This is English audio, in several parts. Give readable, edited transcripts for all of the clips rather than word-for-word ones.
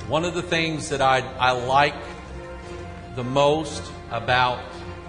One of the things that I like the most about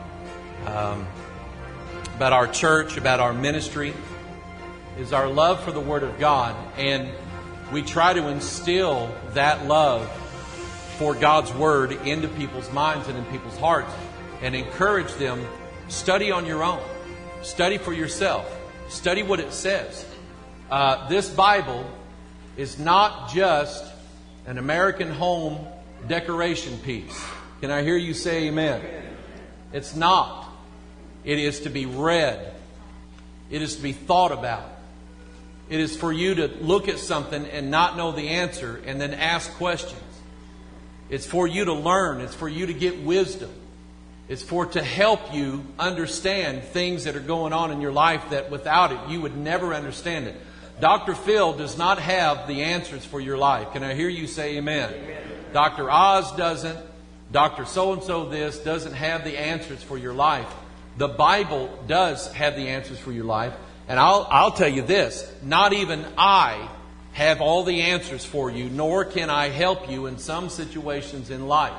our church, about our ministry, is our love for the Word of God. And we try to instill that love for God's Word into people's minds and in people's hearts and encourage them, study on your own. Study for yourself. Study what it says. This Bible is not just an American home decoration piece. Can I hear you say amen? It's not. It is to be read. It is to be thought about. It is for you to look at something and not know the answer and then ask questions. It's for you to learn. It's for you to get wisdom. It's to help you understand things that are going on in your life that without it you would never understand it. Dr. Phil does not have the answers for your life. Can I hear you say amen? Amen. Dr. Oz doesn't. Dr. So-and-so this doesn't have the answers for your life. The Bible does have the answers for your life. And I'll tell you this, not even I have all the answers for you, nor can I help you in some situations in life.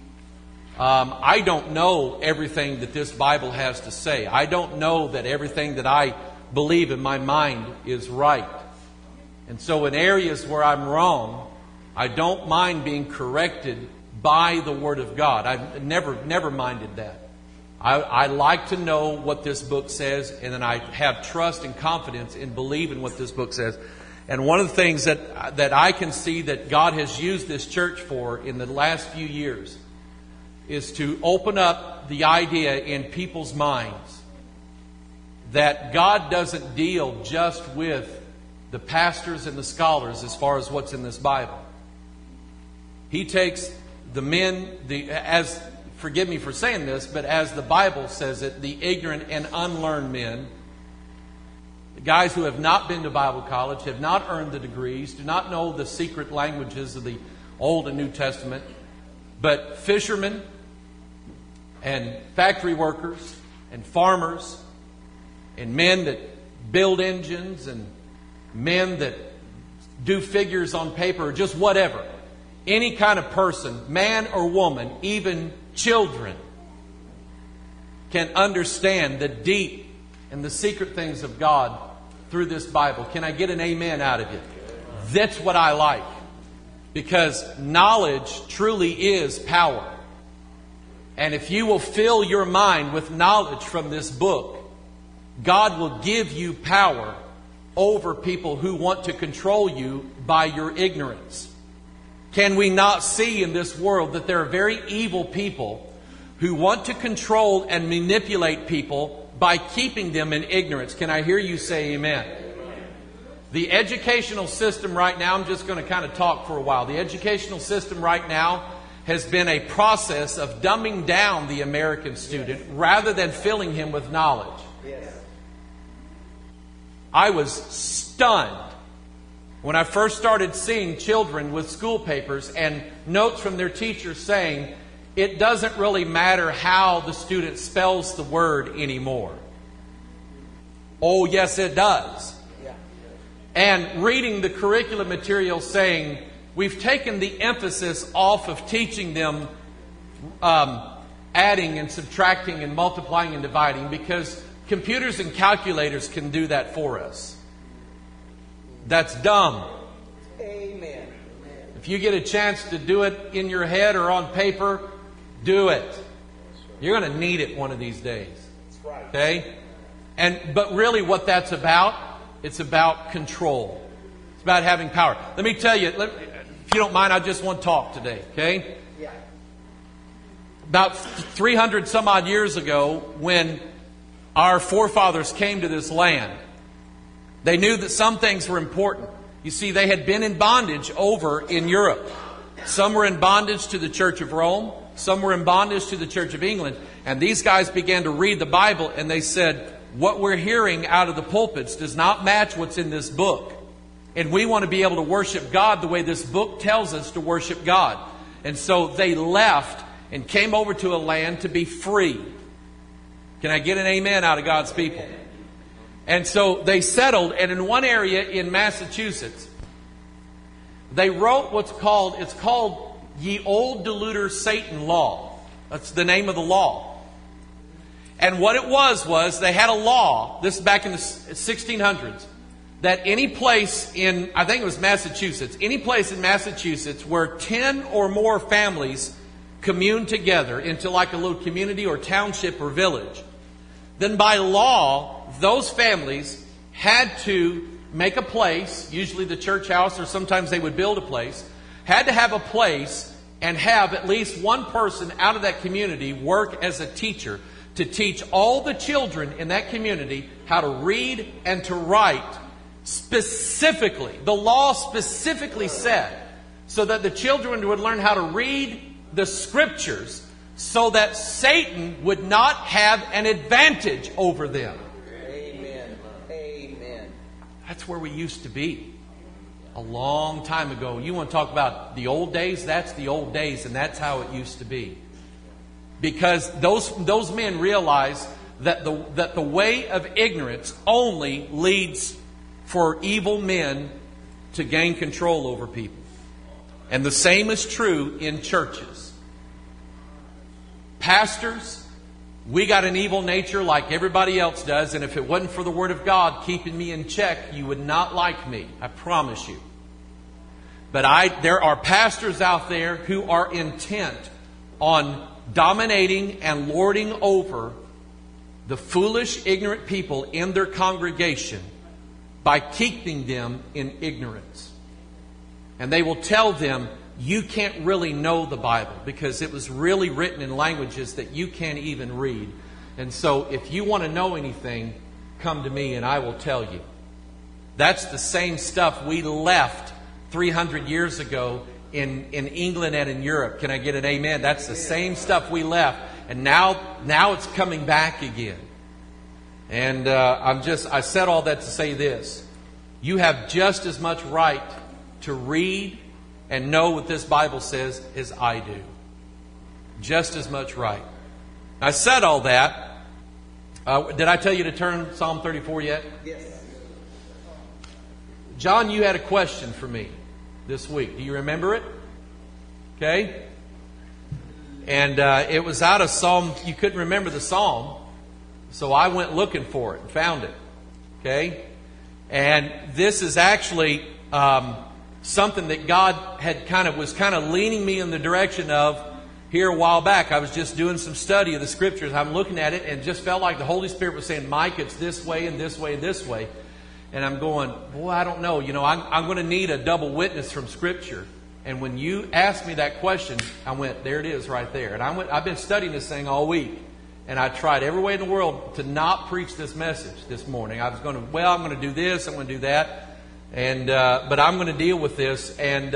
I don't know everything that this Bible has to say. I don't know that everything that I believe in my mind is right. And so in areas where I'm wrong, I don't mind being corrected by the Word of God. I've never minded that. I like to know what this book says, and then I have trust and confidence in believing what this book says. And one of the things that I can see that God has used this church for in the last few years is to open up the idea in people's minds that God doesn't deal just with the pastors and the scholars as far as what's in this Bible. He takes the men, forgive me for saying this, but as the Bible says it, the ignorant and unlearned men, the guys who have not been to Bible college, have not earned the degrees, do not know the secret languages of the Old and New Testament, but fishermen and factory workers and farmers and men that build engines and men that do figures on paper or just whatever. Any kind of person, man or woman, even children, can understand the deep and the secret things of God through this Bible. Can I get an amen out of you? That's what I like. Because knowledge truly is power. And if you will fill your mind with knowledge from this book, God will give you power over people who want to control you by your ignorance. Can we not see in this world that there are very evil people who want to control and manipulate people by keeping them in ignorance? Can I hear you say amen? The educational system right now, I'm just going to kind of talk for a while. The educational system right now has been a process of dumbing down the American student rather than filling him with knowledge. I was stunned when I first started seeing children with school papers and notes from their teachers saying, it doesn't really matter how the student spells the word anymore. Oh, yes, it does. And reading the curriculum material saying, we've taken the emphasis off of teaching them adding and subtracting and multiplying and dividing because computers and calculators can do that for us. That's dumb. Amen. If you get a chance to do it in your head or on paper, do it. You're going to need it one of these days. That's right. Okay? But really what that's about, it's about control. It's about having power. Let me tell you, if you don't mind, I just want to talk today. Okay? Yeah. About 300 some odd years ago, when our forefathers came to this land, they knew that some things were important. You see, they had been in bondage over in Europe. Some were in bondage to the Church of Rome. Some were in bondage to the Church of England. And these guys began to read the Bible and they said, what we're hearing out of the pulpits does not match what's in this book. And we want to be able to worship God the way this book tells us to worship God. And so they left and came over to a land to be free. Can I get an amen out of God's people? And so they settled, and in one area in Massachusetts, they wrote it's called Ye Old Deluder Satan Law. That's the name of the law. And what it was they had a law, this is back in the 1600s, that any place in, I think it was Massachusetts, any place in Massachusetts where 10 or more families commune together into like a little community or township or village, then by law, those families had to make a place, usually the church house, or sometimes they would build a place, had to have a place and have at least one person out of that community work as a teacher to teach all the children in that community how to read and to write specifically. The law specifically said so that the children would learn how to read the Scriptures so that Satan would not have an advantage over them. Amen. Amen. That's where we used to be a long time ago. You want to talk about the old days? That's the old days, and that's how it used to be. Because those men realized that the way of ignorance only leads for evil men to gain control over people. And the same is true in churches. Pastors, we got an evil nature like everybody else does, and if it wasn't for the Word of God keeping me in check, you would not like me. I promise you. But there are pastors out there who are intent on dominating and lording over the foolish, ignorant people in their congregation by keeping them in ignorance. And they will tell them, you can't really know the Bible because it was really written in languages that you can't even read. And so if you want to know anything, come to me and I will tell you. That's the same stuff we left 300 years ago in England and in Europe. Can I get an amen? That's the same stuff we left. And now it's coming back again. And I said all that to say this. You have just as much right to read and know what this Bible says as I do. Just as much right. I said all that. Did I tell you to turn Psalm 34 yet? Yes. John, you had a question for me this week. Do you remember it? Okay. And it was out of Psalm. You couldn't remember the Psalm. So I went looking for it and found it. Okay. And this is actually something that God was kind of leaning me in the direction of here a while back. I was just doing some study of the Scriptures. I'm looking at it and just felt like the Holy Spirit was saying, Mike, it's this way and this way and this way. And I'm going, boy, I don't know. You know, I'm going to need a double witness from Scripture. And when you asked me that question, I went, there it is right there. And I've been studying this thing all week. And I tried every way in the world to not preach this message this morning. I was going to, I'm going to do this, I'm going to do that. And but I'm going to deal with this. And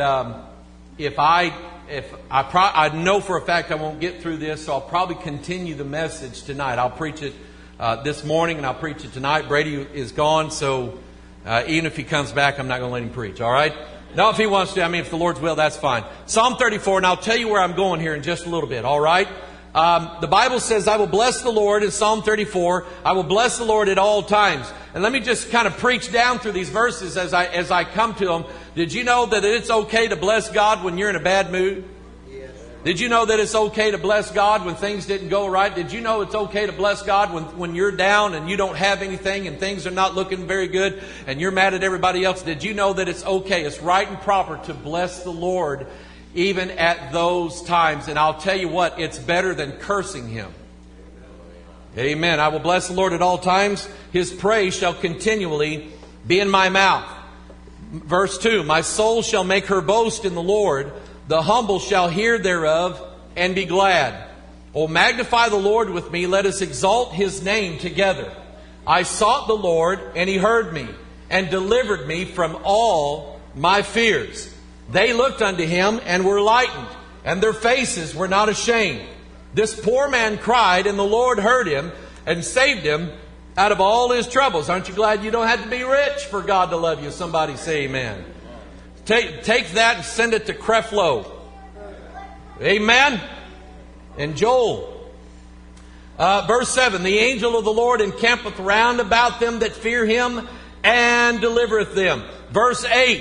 I know for a fact I won't get through this, so I'll probably continue the message tonight. I'll preach it this morning and I'll preach it tonight. Brady is gone, so even if he comes back, I'm not going to let him preach. All right? No, if he wants to, if the Lord's will, that's fine. Psalm 34, and I'll tell you where I'm going here in just a little bit. All right? The Bible says, I will bless the Lord in Psalm 34. I will bless the Lord at all times. And let me just kind of preach down through these verses as I come to them. Did you know that it's okay to bless God when you're in a bad mood? Yes. Did you know that it's okay to bless God when things didn't go right? Did you know it's okay to bless God when you're down and you don't have anything and things are not looking very good and you're mad at everybody else? Did you know that it's okay, it's right and proper to bless the Lord even at those times? And I'll tell you what, it's better than cursing Him. Amen. I will bless the Lord at all times. His praise shall continually be in my mouth. Verse 2, my soul shall make her boast in the Lord. The humble shall hear thereof and be glad. O magnify the Lord with me. Let us exalt His name together. I sought the Lord, and He heard me, and delivered me from all my fears. They looked unto Him and were lightened, and their faces were not ashamed. This poor man cried, and the Lord heard him and saved him out of all his troubles. Aren't you glad you don't have to be rich for God to love you? Somebody say amen. Take that and send it to Creflo. Amen. And Joel. Verse 7, the angel of the Lord encampeth round about them that fear Him and delivereth them. Verse 8,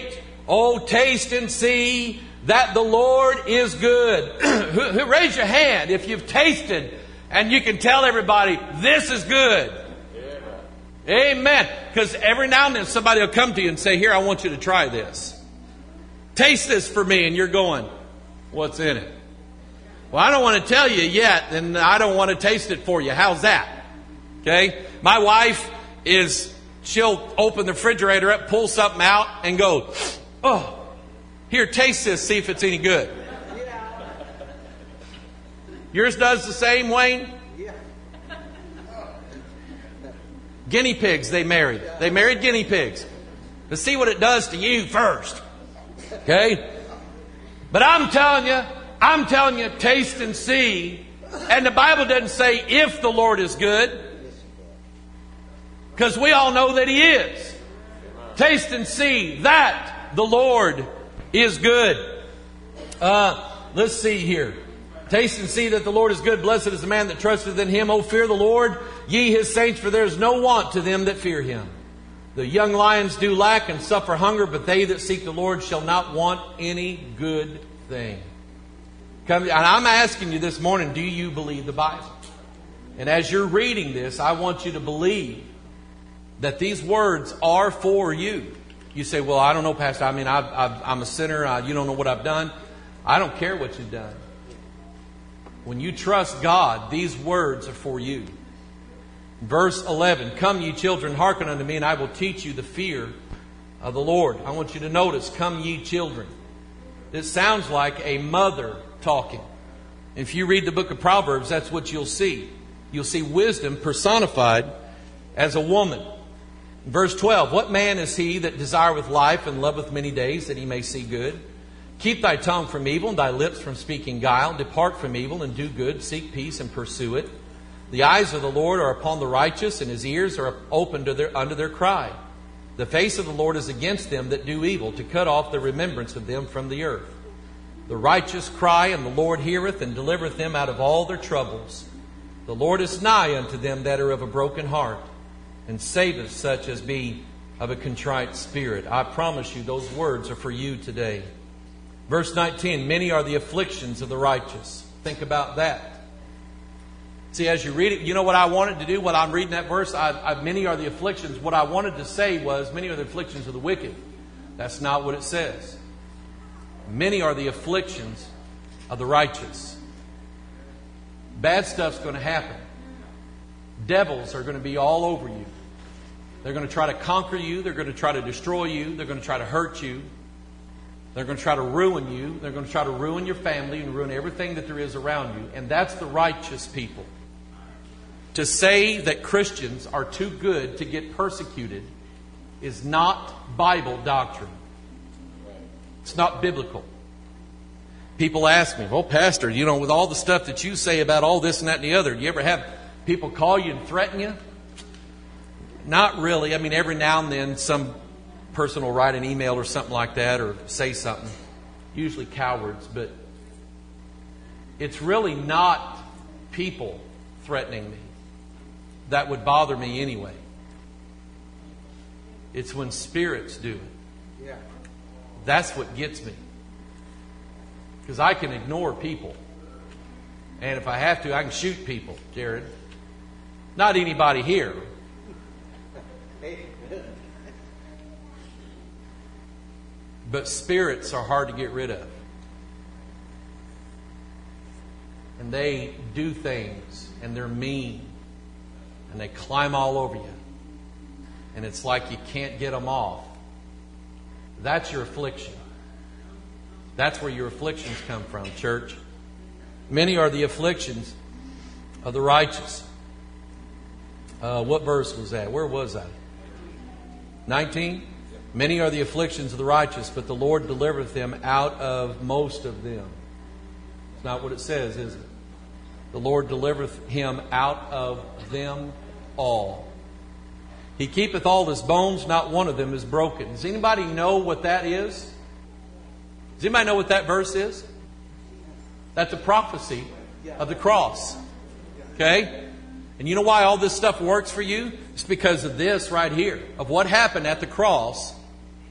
Oh, taste and see that the Lord is good. Raise your hand if you've tasted and you can tell everybody, this is good. Amen. Because every now and then somebody will come to you and say, here, I want you to try this. Taste this for me. And you're going, what's in it? Well, I don't want to tell you yet, and I don't want to taste it for you. How's that? Okay? My wife she'll open the refrigerator up, pull something out, and go, oh, here, taste this, see if it's any good. Yours does the same, Wayne? Guinea pigs they married. They married guinea pigs. Let's see what it does to you first. Okay? But I'm telling you, taste and see. And the Bible doesn't say if the Lord is good. Because we all know that He is. Taste and see that the Lord is good. Let's see here. Taste and see that the Lord is good. Blessed is the man that trusteth in Him. O fear the Lord, ye His saints, for there is no want to them that fear Him. The young lions do lack and suffer hunger, but they that seek the Lord shall not want any good thing. And I'm asking you this morning, do you believe the Bible? And as you're reading this, I want you to believe that these words are for you. You say, well, I don't know, Pastor. I mean, I'm a sinner. You don't know what I've done. I don't care what you've done. When you trust God, these words are for you. Verse 11, come ye children, hearken unto me, and I will teach you the fear of the Lord. I want you to notice, come ye children. This sounds like a mother talking. If you read the book of Proverbs, that's what you'll see. You'll see wisdom personified as a woman. Verse 12, what man is he that desireth life and loveth many days, that he may see good? Keep thy tongue from evil and thy lips from speaking guile. Depart from evil and do good. Seek peace and pursue it. The eyes of the Lord are upon the righteous, and His ears are open to unto their cry. The face of the Lord is against them that do evil, to cut off the remembrance of them from the earth. The righteous cry, and the Lord heareth, and delivereth them out of all their troubles. The Lord is nigh unto them that are of a broken heart, and saveth such as be of a contrite spirit. I promise you, those words are for you today. Verse 19, many are the afflictions of the righteous. Think about that. See, as you read it, you know what I wanted to do when I'm reading that verse? Many are the afflictions. What I wanted to say was, many are the afflictions of the wicked. That's not what it says. Many are the afflictions of the righteous. Bad stuff's going to happen. Devils are going to be all over you. They're going to try to conquer you. They're going to try to destroy you. They're going to try to hurt you. They're going to try to ruin you. They're going to try to ruin your family and ruin everything that there is around you. And that's the righteous people. To say that Christians are too good to get persecuted is not Bible doctrine. It's not biblical. People ask me, well, Pastor, you know, with all the stuff that you say about all this and that and the other, do you ever have people call you and threaten you? Not really. I mean, every now and then some person will write an email or something like that or say something. Usually cowards, but it's really not people threatening me. That would bother me anyway. It's when spirits do it. Yeah. That's what gets me. Because I can ignore people. And if I have to, I can shoot people, Jared. Not anybody here. But spirits are hard to get rid of. And they do things, and they're mean. And they climb all over you. And it's like you can't get them off. That's your affliction. That's where your afflictions come from, church. Many are the afflictions of the righteous. What verse was that? Where was that? 19? Many are the afflictions of the righteous, but the Lord delivereth them out of most of them. It's not what it says, is it? The Lord delivereth him out of them all. He keepeth all his bones, not one of them is broken. Does anybody know what that is? Does anybody know what that verse is? That's a prophecy of the cross. Okay? And you know why all this stuff works for you? It's because of this right here. Of what happened at the cross.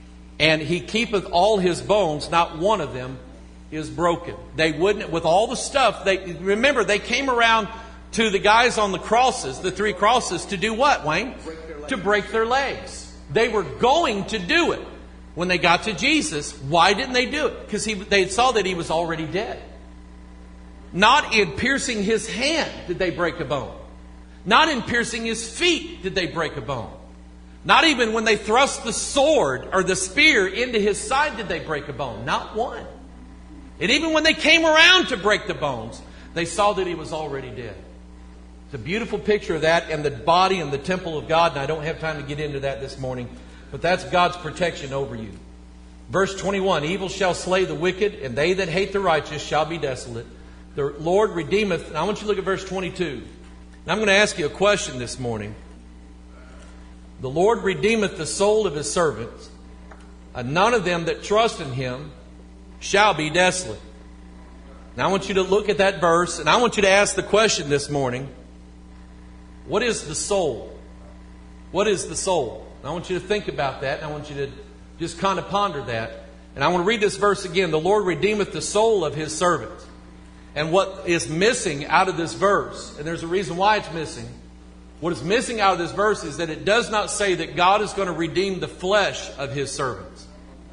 And He keepeth all His bones, not one of them is broken. They wouldn't, with all the stuff, remember, they came around to the guys on the crosses, the 3 crosses, to do what, Wayne? To break their legs. They were going to do it. When they got to Jesus, why didn't they do it? Because they saw that He was already dead. Not in piercing His hand did they break a bone. Not in piercing His feet did they break a bone. Not even when they thrust the sword or the spear into His side did they break a bone. Not one. And even when they came around to break the bones, they saw that He was already dead. It's a beautiful picture of that and the body and the temple of God. And I don't have time to get into that this morning. But that's God's protection over you. Verse 21, evil shall slay the wicked, and they that hate the righteous shall be desolate. The Lord redeemeth. And I want you to look at verse 22. And I'm going to ask you a question this morning. The Lord redeemeth the soul of His servants, and none of them that trust in Him shall be desolate. Now I want you to look at that verse, and I want you to ask the question this morning. What is the soul? What is the soul? I want you to think about that. And I want you to just kind of ponder that. And I want to read this verse again. The Lord redeemeth the soul of His servants. And what is missing out of this verse, and there's a reason why it's missing. What is missing out of this verse is that it does not say that God is going to redeem the flesh of His servants.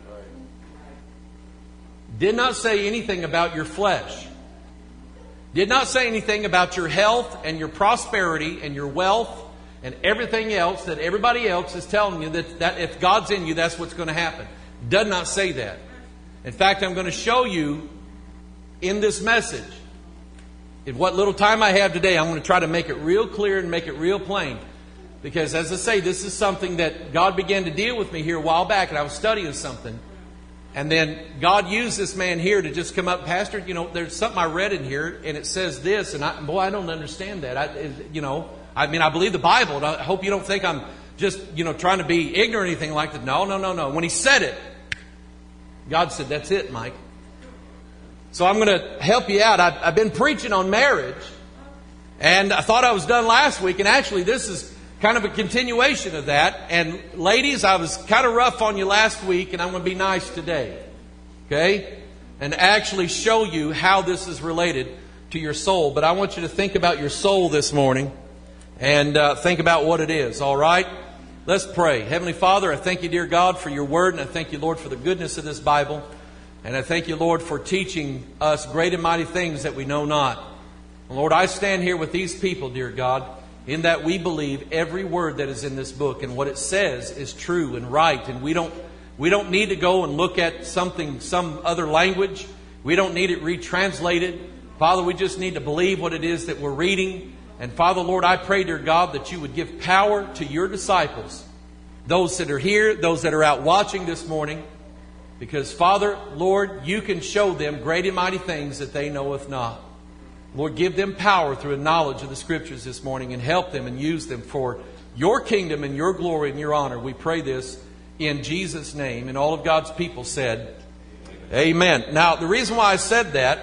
Did not say anything about your flesh. Did not say anything about your health and your prosperity and your wealth and everything else that everybody else is telling you that if God's in you, that's what's going to happen. Does not say that. In fact, I'm going to show you in this message, in what little time I have today, I'm going to try to make it real clear and make it real plain. Because as I say, this is something that God began to deal with me here a while back, and I was studying something. And then God used this man here to just come up, Pastor, there's something I read in here, and it says this, and I don't understand that. I believe the Bible. And I hope you don't think I'm just, trying to be ignorant or anything like that. No. When He said it, God said, that's it, Mike. So I'm going to help you out. I've been preaching on marriage, and I thought I was done last week, and actually this is kind of a continuation of that. And ladies, I was kind of rough on you last week, and I'm going to be nice today. Okay? And actually show you how this is related to your soul. But I want you to think about your soul this morning. And think about what it is, all right? Let's pray. Heavenly Father, I thank You, dear God, for Your Word. And I thank You, Lord, for the goodness of this Bible. And I thank You, Lord, for teaching us great and mighty things that we know not. And Lord, I stand here with these people, dear God, in that we believe every word that is in this book. And what it says is true and right. And we don't need to go and look at some other language. We don't need it retranslated. Father, we just need to believe what it is that we're reading. And Father, Lord, I pray, dear God, that You would give power to Your disciples, those that are here, those that are out watching this morning. Because, Father, Lord, You can show them great and mighty things that they knoweth not. Lord, give them power through a knowledge of the Scriptures this morning and help them and use them for Your kingdom and Your glory and Your honor. We pray this in Jesus' name. And all of God's people said, Amen. Now, the reason why I said that,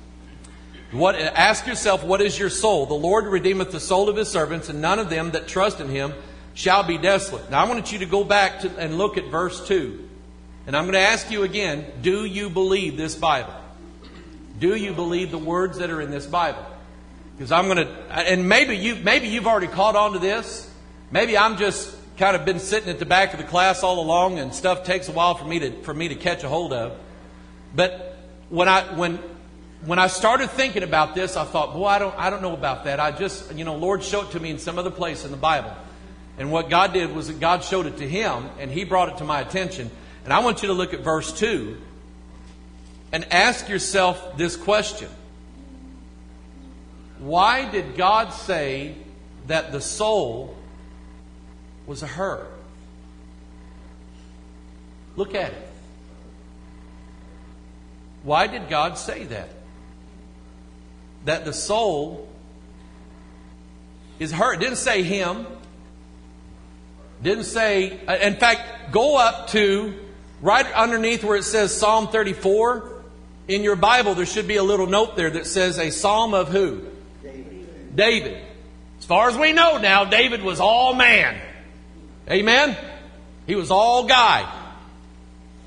ask yourself, what is your soul? The Lord redeemeth the soul of His servants, and none of them that trust in Him shall be desolate. Now, I want you to go back and look at verse 2. And I'm going to ask you again, do you believe this Bible? Do you believe the words that are in this Bible? Because I'm going to, and maybe you've already caught on to this. Maybe I'm just kind of been sitting at the back of the class all along, and stuff takes a while for me to catch a hold of. But when I started thinking about this, I thought, boy, I don't know about that. I just, Lord showed it to me in some other place in the Bible. And what God did was that God showed it to Him, and He brought it to my attention. And I want you to look at verse 2 and ask yourself this question. Why did God say that the soul was a her? Look at it. Why did God say that? That the soul is her. It didn't say him. Didn't say, in fact, go up to right underneath where it says Psalm 34. In your Bible, there should be a little note there that says a psalm of who? David. As far as we know now, David was all man. Amen? He was all guy.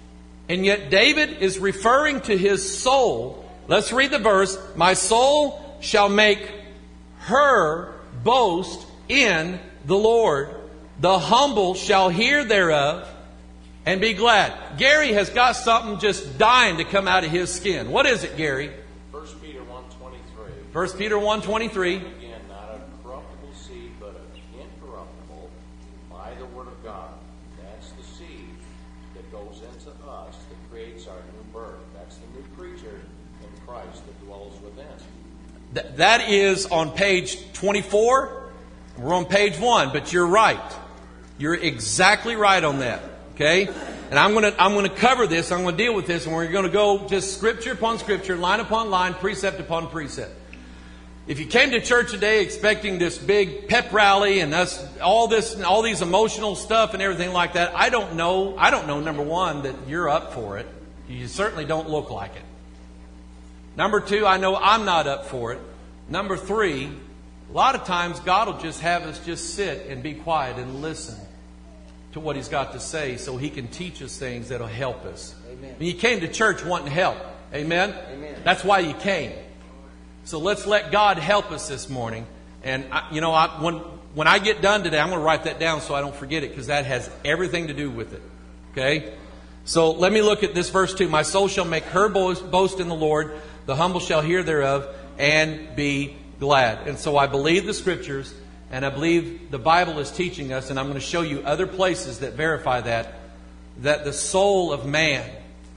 And yet David is referring to his soul. Let's read the verse. My soul shall make her boast in the Lord. The humble shall hear thereof and be glad. Gary has got something just dying to come out of his skin. What is it, Gary? 1 Peter 1:23. 1 Peter 1:23. Again, not a corruptible seed, but an incorruptible by the word of God. That's the seed that goes into us, that creates our new birth. That's the new creature in Christ that dwells within. That is on page 24. We're on page 1, but you're right. You're exactly right on that. Okay? And I'm going to cover this. I'm going to deal with this, and we're going to go just scripture upon scripture, line upon line, precept upon precept. If you came to church today expecting this big pep rally and all these emotional stuff and everything like that, I don't know, number one, that you're up for it. You certainly don't look like it. Number two, I know I'm not up for it. Number three, a lot of times God will just have us just sit and be quiet and listen to what He's got to say so He can teach us things that'll help us. Amen. You came to church wanting help. Amen? Amen. That's why you came. So let's let God help us this morning. And, when I get done today, I'm going to write that down so I don't forget it, because that has everything to do with it. Okay? So let me look at this verse 2. My soul shall make her boast in the Lord. The humble shall hear thereof and be glad. And so I believe the Scriptures, and I believe the Bible is teaching us, and I'm going to show you other places that verify that the soul of man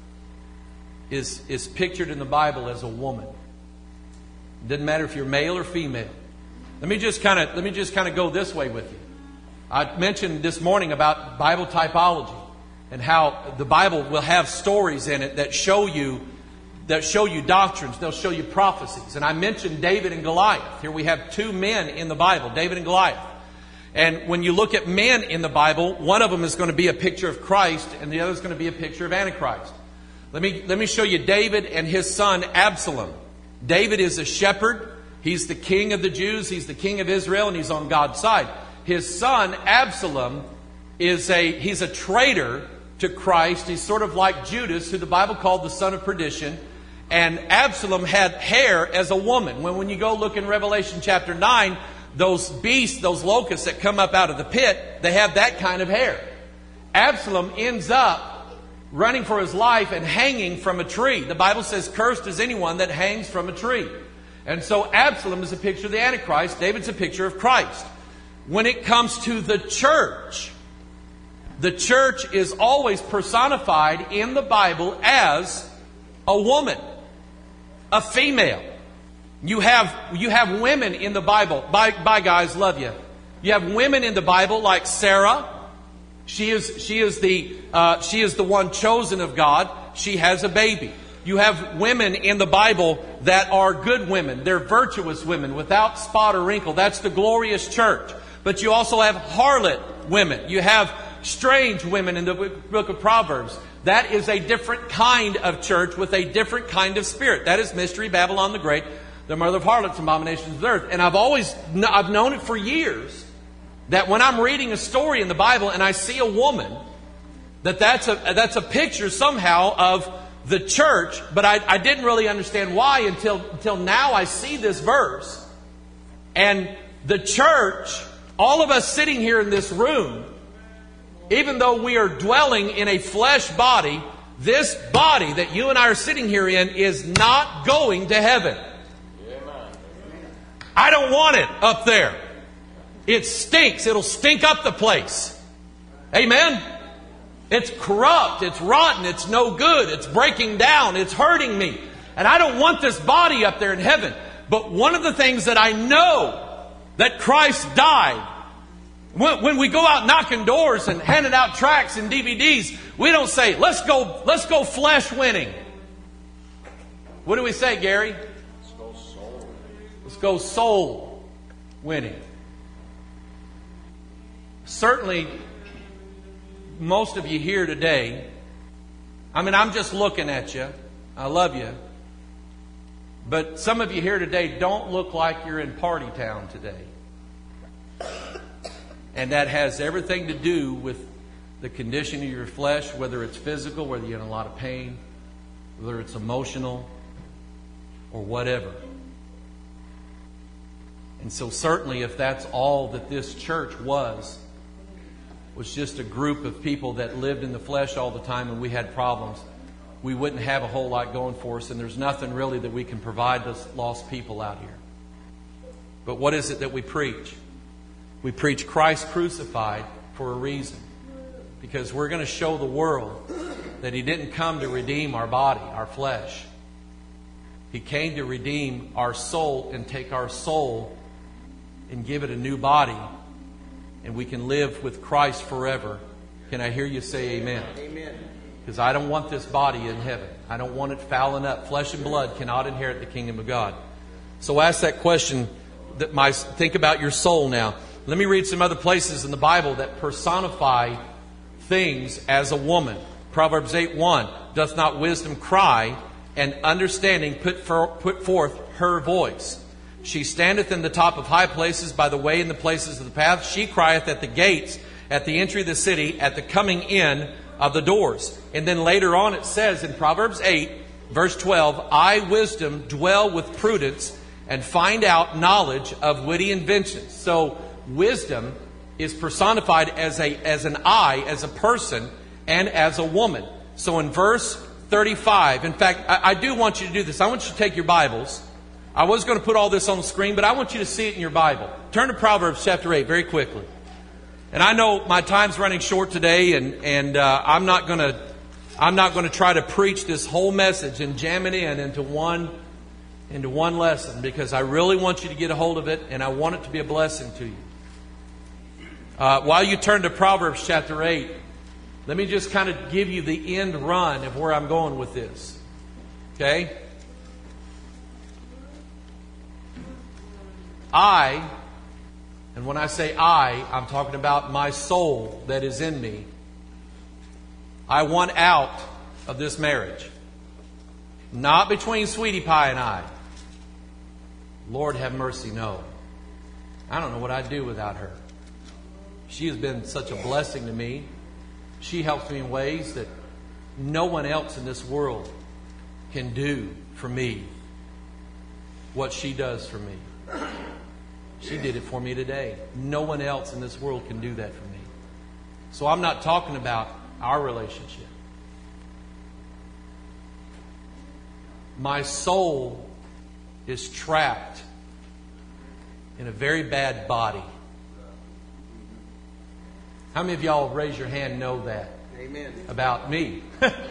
is pictured in the Bible as a woman. It doesn't matter if you're male or female. Let me just kind of go this way with you. I mentioned this morning about Bible typology and how the Bible will have stories in it that show you doctrines. They'll show you prophecies. And I mentioned David and Goliath. Here we have two men in the Bible, David and Goliath. And when you look at men in the Bible, one of them is going to be a picture of Christ, and the other is going to be a picture of Antichrist. Let me show you David and his son Absalom. David is a shepherd. He's the king of the Jews. He's the king of Israel, and he's on God's side. His son Absalom he's a traitor to Christ. He's sort of like Judas, who the Bible called the son of perdition. And Absalom had hair as a woman. When you go look in Revelation chapter 9, those beasts, those locusts that come up out of the pit, they have that kind of hair. Absalom ends up running for his life and hanging from a tree. The Bible says, cursed is anyone that hangs from a tree. And so Absalom is a picture of the Antichrist. David's a picture of Christ. When it comes to the church is always personified in the Bible as a woman, a female. You have women in the Bible. Bye guys, love you. You have women in the Bible like Sarah. She is the one chosen of God. She has a baby. You have women in the Bible that are good women. They're virtuous women without spot or wrinkle. That's the glorious church. But you also have harlot women. You have strange women in the book of Proverbs. That is a different kind of church with a different kind of spirit. That is Mystery Babylon the Great, the mother of harlots and abominations of the earth. And I've known it for years, that when I'm reading a story in the Bible and I see a woman, that's a picture somehow of the church. But I didn't really understand why until now I see this verse. And the church, all of us sitting here in this room, even though we are dwelling in a flesh body, this body that you and I are sitting here in is not going to heaven. I don't want it up there. It stinks. It'll stink up the place. Amen? It's corrupt. It's rotten. It's no good. It's breaking down. It's hurting me. And I don't want this body up there in heaven. But one of the things that I know that Christ died, when we go out knocking doors and handing out tracts and DVDs, we don't say, let's go flesh winning. What do we say, Gary? Let's go soul. Let's go soul winning. Certainly, most of you here today, I'm just looking at you. I love you. But some of you here today don't look like you're in party town today. And that has everything to do with the condition of your flesh, whether it's physical, whether you're in a lot of pain, whether it's emotional, or whatever. And so certainly if that's all that this church was just a group of people that lived in the flesh all the time and we had problems, we wouldn't have a whole lot going for us, and there's nothing really that we can provide those lost people out here. But what is it that we preach? We preach Christ crucified for a reason. Because we're going to show the world that He didn't come to redeem our body, our flesh. He came to redeem our soul and take our soul and give it a new body. And we can live with Christ forever. Can I hear you say amen? Amen. Because I don't want this body in heaven. I don't want it fouling up. Flesh and blood cannot inherit the kingdom of God. So ask that question. Think about your soul now. Let me read some other places in the Bible that personify things as a woman. Proverbs 8:1. Doth not wisdom cry, and understanding put forth her voice? She standeth in the top of high places, by the way in the places of the path. She crieth at the gates, at the entry of the city, at the coming in of the doors. And then later on it says in Proverbs 8, verse 12, I, wisdom, dwell with prudence, and find out knowledge of witty inventions. So wisdom is personified as an I, as a person, and as a woman. So in verse 35, in fact, I do want you to do this. I want you to take your Bibles. I was going to put all this on the screen, but I want you to see it in your Bible. Turn to Proverbs chapter 8 very quickly. And I know my time's running short today, and I'm not going to try to preach this whole message and jam it into one lesson, because I really want you to get a hold of it, and I want it to be a blessing to you. While you turn to Proverbs chapter 8, let me just kind of give you the end run of where I'm going with this. Okay? And when I say I'm talking about my soul that is in me. I want out of this marriage. Not between Sweetie Pie and I. Lord have mercy, no. I don't know what I'd do without her. She has been such a blessing to me. She helps me in ways that no one else in this world can do for me what she does for me. She did it for me today. No one else in this world can do that for me. So I'm not talking about our relationship. My soul is trapped in a very bad body. How many of y'all, raise your hand, know that? Amen. About me?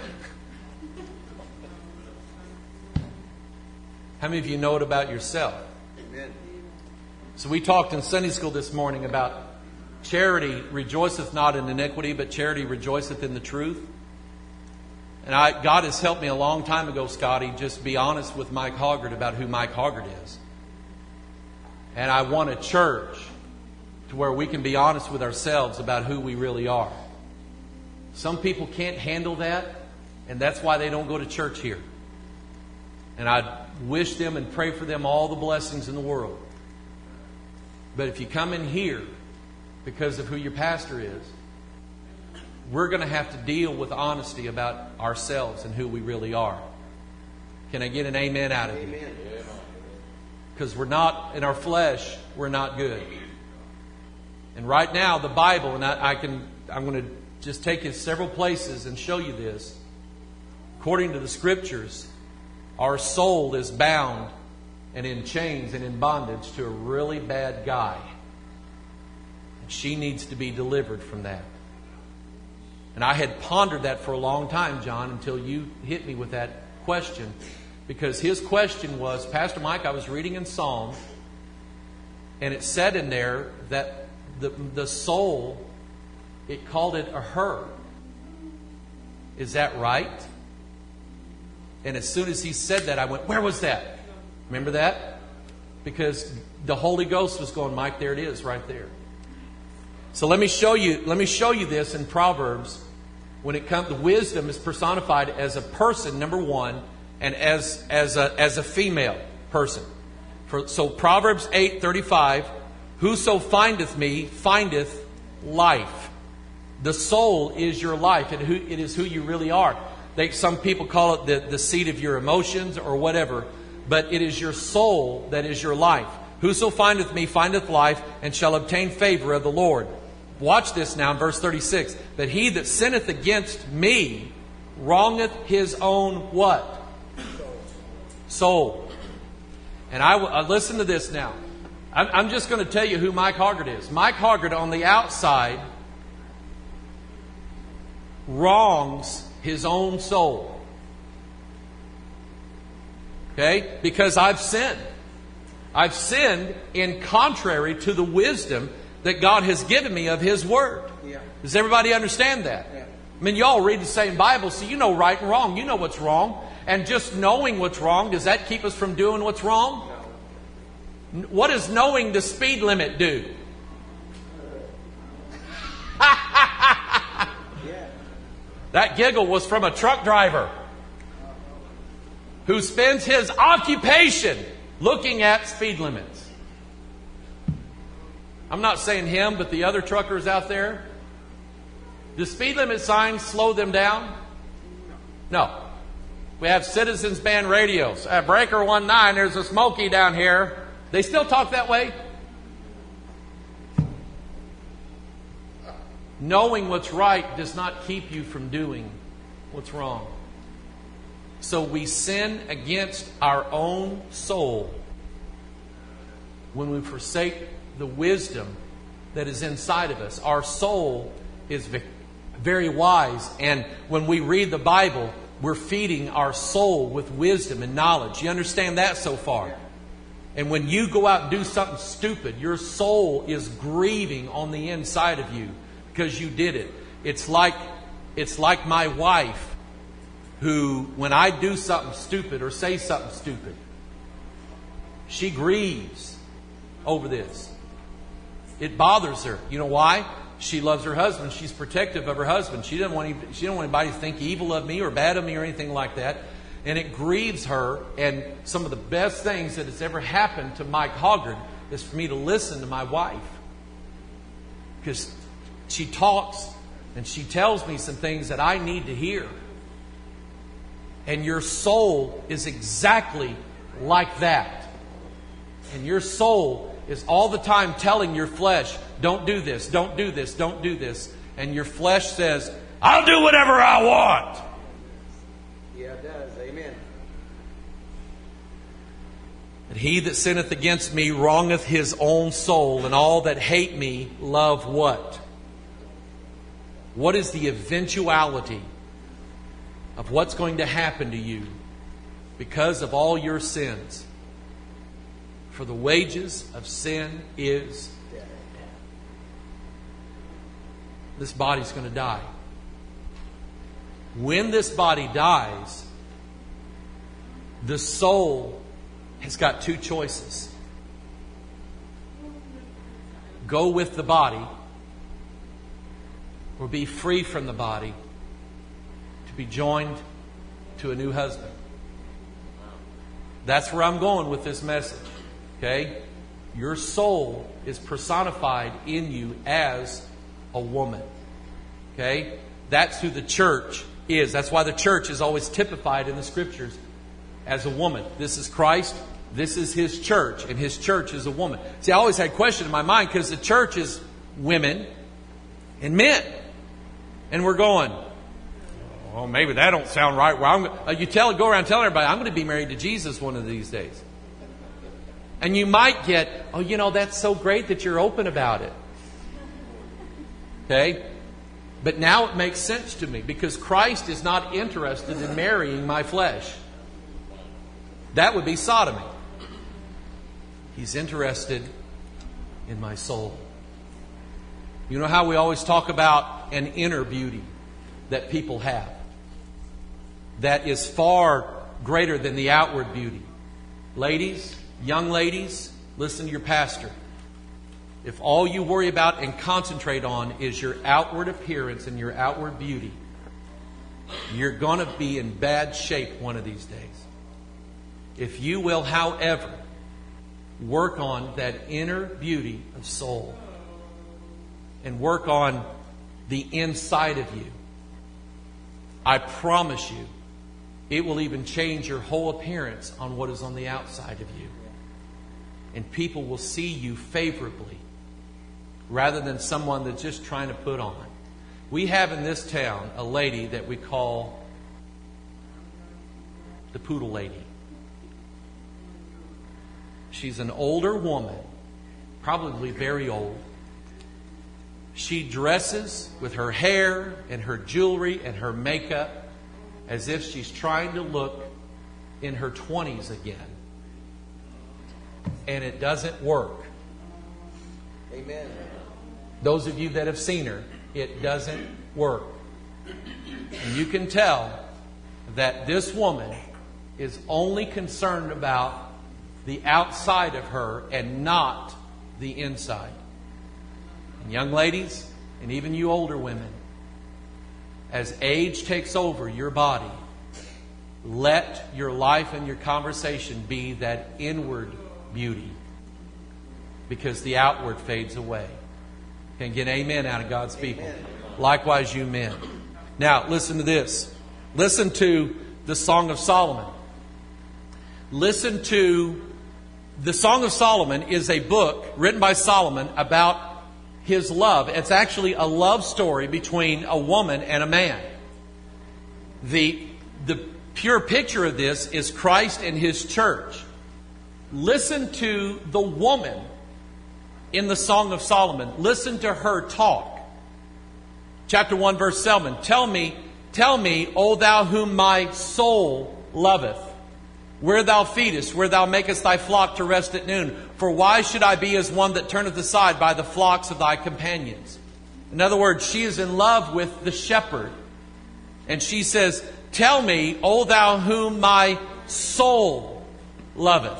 How many of you know it about yourself? Amen. So we talked in Sunday school this morning about charity rejoiceth not in iniquity, but charity rejoiceth in the truth. And God has helped me a long time ago, Scotty, just be honest with Mike Hoggart about who Mike Hoggart is. And I want a church to where we can be honest with ourselves about who we really are. Some people can't handle that, and that's why they don't go to church here. And I wish them and pray for them all the blessings in the world. But if you come in here because of who your pastor is, we're going to have to deal with honesty about ourselves and who we really are. Can I get an amen out of you? Amen. Because we're not, in our flesh, we're not good. And right now, the Bible, and I'm going to just take you several places and show you this. According to the Scriptures, our soul is bound and in chains and in bondage to a really bad guy. And she needs to be delivered from that. And I had pondered that for a long time, John, until you hit me with that question. Because his question was, Pastor Mike, I was reading in Psalm, and it said in there that the soul, it called it a her. Is that right? And as soon as he said that, I went, where was that? Remember that? Because the Holy Ghost was going, Mike, there it is, right there. So let me show you this in Proverbs. When it comes to wisdom, is personified as a person, number one, and as a female person. So Proverbs 8:35, whoso findeth me findeth life. The soul is your life. It is who you really are. Some people call it the seat of your emotions or whatever. But it is your soul that is your life. Whoso findeth me findeth life, and shall obtain favor of the Lord. Watch this now in verse 36. But he that sinneth against me wrongeth his own what? Soul. And I listen to this now. I'm just going to tell you who Mike Hoggart is. Mike Hoggart on the outside wrongs his own soul. Okay? Because I've sinned. I've sinned in contrary to the wisdom that God has given me of His Word. Yeah. Does everybody understand that? Yeah. I mean, y'all read the same Bible, so you know right and wrong. You know what's wrong. And just knowing what's wrong, does that keep us from doing what's wrong? No. What does knowing the speed limit do? Yeah. That giggle was from a truck driver who spends his occupation looking at speed limits. I'm not saying him, but the other truckers out there. Do speed limit signs slow them down? No. We have Citizens Band radios. At Breaker 19, there's a Smoky down here. They still talk that way? Knowing what's right does not keep you from doing what's wrong. So we sin against our own soul when we forsake the wisdom that is inside of us. Our soul is very wise, and when we read the Bible, we're feeding our soul with wisdom and knowledge. You understand that so far? And when you go out and do something stupid, your soul is grieving on the inside of you because you did it. It's like my wife, who, when I do something stupid or say something stupid, she grieves over this. It bothers her. You know why? She loves her husband. She's protective of her husband. She doesn't want anybody to think evil of me or bad of me or anything like that. And it grieves her. And some of the best things that has ever happened to Mike Hoggart is for me to listen to my wife. Because she talks and she tells me some things that I need to hear. And your soul is exactly like that. And your soul is all the time telling your flesh, don't do this, don't do this, don't do this. And your flesh says, I'll do whatever I want. Yeah, it does. Amen. But he that sinneth against me wrongeth his own soul, and all that hate me love what? What is the eventuality of what's going to happen to you because of all your sins? For the wages of sin is death. This body's going to die. When this body dies, the soul has got two choices. Go with the body, or be free from the body to be joined to a new husband. That's where I'm going with this message. Okay? Your soul is personified in you as a woman. Okay? That's who the church is. That's why the church is always typified in the Scriptures as a woman. This is Christ. This is His church. And His church is a woman. See, I always had a question in my mind because the church is women and men. And we're going, oh, maybe that don't sound right. Well, go around telling everybody, I'm going to be married to Jesus one of these days. And you might get, oh, that's so great that you're open about it. Okay? But now it makes sense to me because Christ is not interested in marrying my flesh. That would be sodomy. He's interested in my soul. You know how we always talk about an inner beauty that people have that is far greater than the outward beauty. Ladies, young ladies, listen to your pastor. If all you worry about and concentrate on is your outward appearance and your outward beauty, you're going to be in bad shape one of these days. If you will, however, work on that inner beauty of soul and work on the inside of you. I promise you, it will even change your whole appearance on what is on the outside of you. And people will see you favorably rather than someone that's just trying to put on. We have in this town a lady that we call the Poodle Lady. She's an older woman, probably very old. She dresses with her hair and her jewelry and her makeup as if she's trying to look in her 20s again. And it doesn't work. Amen. Those of you that have seen her, it doesn't work. And you can tell that this woman is only concerned about the outside of her and not the inside. And young ladies, and even you older women, as age takes over your body, let your life and your conversation be that inward beauty, because the outward fades away. Can get amen out of God's people. Amen. Likewise, you men. Now, listen to this. Listen to the Song of Solomon. Listen to the Song of Solomon is a book written by Solomon about his love. It's actually a love story between a woman and a man. The pure picture of this is Christ and His church. Listen to the woman in the Song of Solomon. Listen to her talk. Chapter 1, verse 7. Tell me, O thou whom my soul loveth, where thou feedest, where thou makest thy flock to rest at noon. For why should I be as one that turneth aside by the flocks of thy companions? In other words, she is in love with the shepherd. And she says, tell me, O thou whom my soul loveth.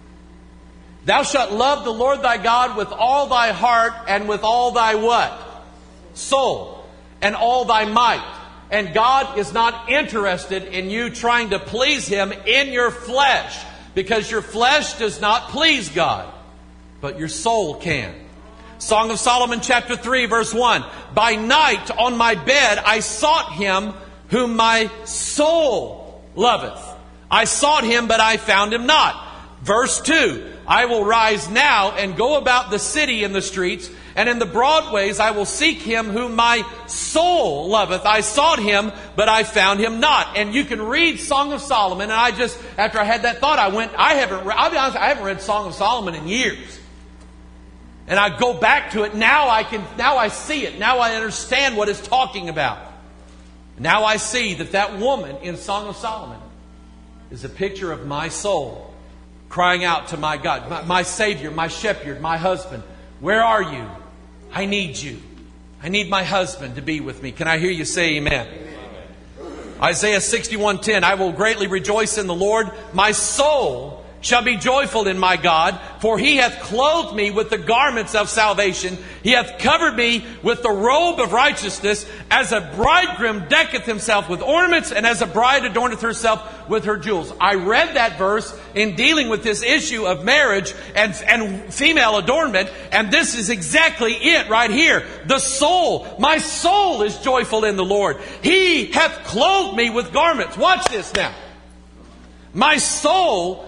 Thou shalt love the Lord thy God with all thy heart and with all thy what? Soul. And all thy might. And God is not interested in you trying to please Him in your flesh, because your flesh does not please God, but your soul can. Song of Solomon chapter 3 verse 1. By night on my bed I sought Him whom my soul loveth. I sought Him, but I found Him not. Verse 2. I will rise now and go about the city in the streets, and in the broad ways I will seek Him whom my soul loveth. I sought Him, but I found Him not. And you can read Song of Solomon, and after I had that thought, I'll be honest, I haven't read Song of Solomon in years. And I go back to it, now I see it, now I understand what it's talking about. Now I see that woman in Song of Solomon is a picture of my soul crying out to my God, my Savior, my shepherd, my husband. Where are you? I need you. I need my husband to be with me. Can I hear you say amen? Isaiah 61:10. I will greatly rejoice in the Lord. My soul shall be joyful in my God, for He hath clothed me with the garments of salvation. He hath covered me with the robe of righteousness, as a bridegroom decketh himself with ornaments, and as a bride adorneth herself with her jewels. I read that verse in dealing with this issue of marriage and female adornment, and this is exactly it right here. The soul, my soul is joyful in the Lord. He hath clothed me with garments. Watch this now. My soul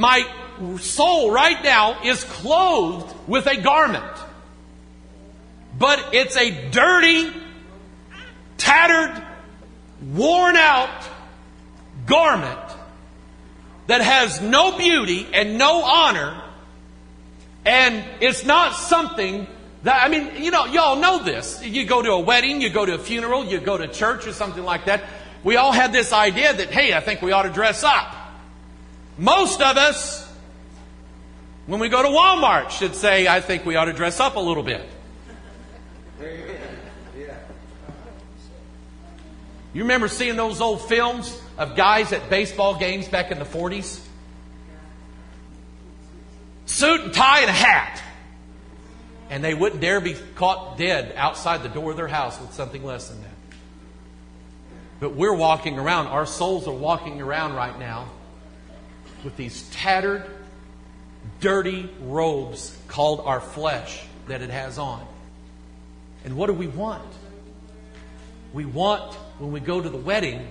right now is clothed with a garment. But it's a dirty, tattered, worn out garment that has no beauty and no honor. And it's not something that, y'all know this. You go to a wedding, you go to a funeral, you go to church or something like that. We all have this idea that, hey, I think we ought to dress up. Most of us, when we go to Walmart, should say, I think we ought to dress up a little bit. You remember seeing those old films of guys at baseball games back in the 40s? Suit and tie and a hat. And they wouldn't dare be caught dead outside the door of their house with something less than that. But we're walking around, our souls are walking around right now with these tattered, dirty robes called our flesh that it has on. And what do we want? We want, when we go to the wedding,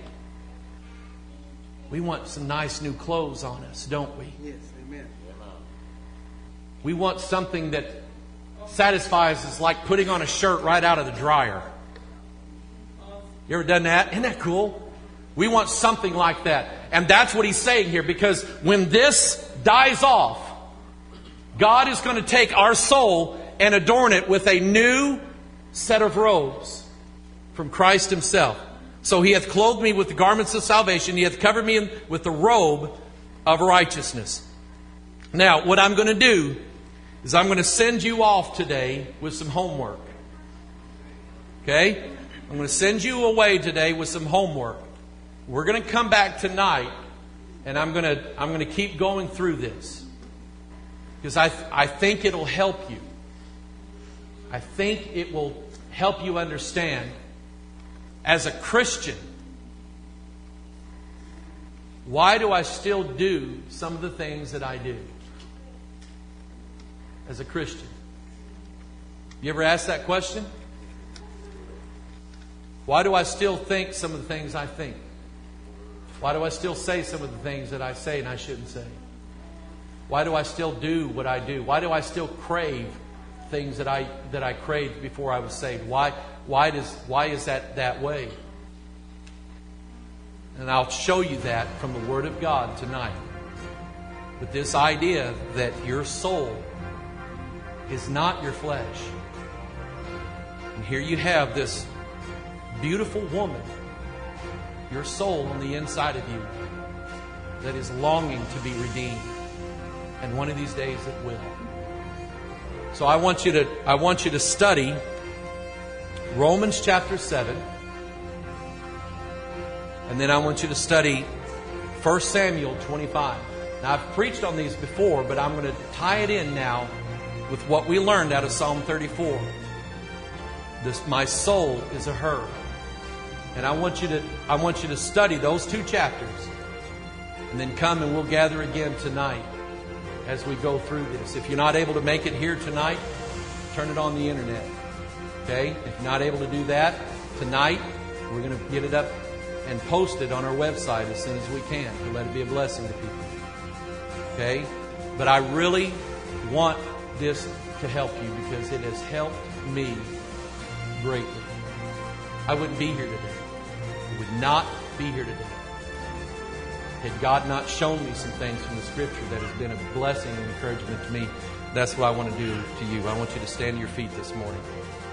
we want some nice new clothes on us, don't we? Yes, amen. We want something that satisfies us like putting on a shirt right out of the dryer. You ever done that? Isn't that cool? We want something like that. And that's what he's saying here, because when this dies off, God is going to take our soul and adorn it with a new set of robes from Christ Himself. So He hath clothed me with the garments of salvation. He hath covered me with the robe of righteousness. Now, what I'm going to do is I'm going to send you off today with some homework. Okay? I'm going to send you away today with some homework. We're going to come back tonight, and I'm going to keep going through this. Because I think it'll help you. I think it will help you understand, as a Christian, why do I still do some of the things that I do? As a Christian. You ever ask that question? Why do I still think some of the things I think? Why do I still say some of the things that I say and I shouldn't say? Why do I still do what I do? Why do I still crave things that I craved before I was saved? Why is that way? And I'll show you that from the Word of God tonight. But this idea that your soul is not your flesh. And here you have this beautiful woman, your soul on the inside of you, that is longing to be redeemed. And one of these days it will. So I want you to study Romans chapter 7. And then I want you to study 1 Samuel 25. Now I've preached on these before, but I'm going to tie it in now with what we learned out of Psalm 34. My soul is a her. And I want you to study those two chapters. And then come and we'll gather again tonight as we go through this. If you're not able to make it here tonight, turn it on the internet. Okay? If you're not able to do that tonight, we're going to get it up and post it on our website as soon as we can to let it be a blessing to people. Okay? But I really want this to help you because it has helped me greatly. I wouldn't be here today. I would not be here today had God not shown me some things from the Scripture that has been a blessing and encouragement to me. That's what I want to do to you. I want you to stand to your feet this morning.